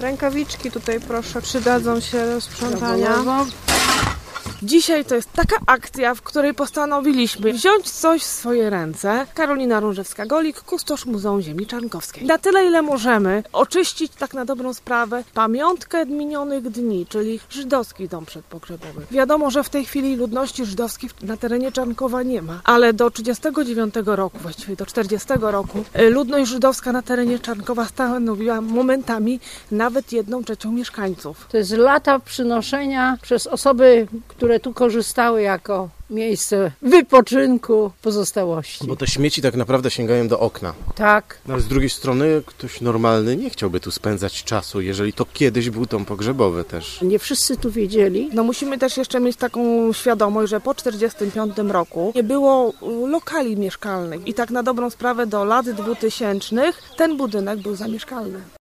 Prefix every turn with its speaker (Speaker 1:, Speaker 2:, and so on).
Speaker 1: Rękawiczki tutaj proszę, przydadzą się do sprzątania. Dzisiaj to jest taka akcja, w której postanowiliśmy wziąć coś w swoje ręce. Karolina Różewska-Golik, kustosz Muzeum Ziemi Czarnkowskiej. Na tyle, ile możemy oczyścić tak na dobrą sprawę pamiątkę minionych dni, czyli żydowski dom przedpogrzebowy. Wiadomo, że w tej chwili ludności żydowskiej na terenie Czarnkowa nie ma, ale do 1939 roku, właściwie do 1940 roku, ludność żydowska na terenie Czarnkowa stanowiła momentami nawet 1/3 mieszkańców.
Speaker 2: To jest lata przynoszenia przez osoby, które tu korzystały jako miejsce wypoczynku pozostałości.
Speaker 3: Bo te śmieci tak naprawdę sięgają do okna.
Speaker 2: Tak.
Speaker 3: No, ale z drugiej strony ktoś normalny nie chciałby tu spędzać czasu, jeżeli to kiedyś był dom pogrzebowy też.
Speaker 2: Nie wszyscy tu wiedzieli.
Speaker 1: No musimy też jeszcze mieć taką świadomość, że po 1945 roku nie było lokali mieszkalnych i tak na dobrą sprawę do lat 2000 ten budynek był zamieszkalny.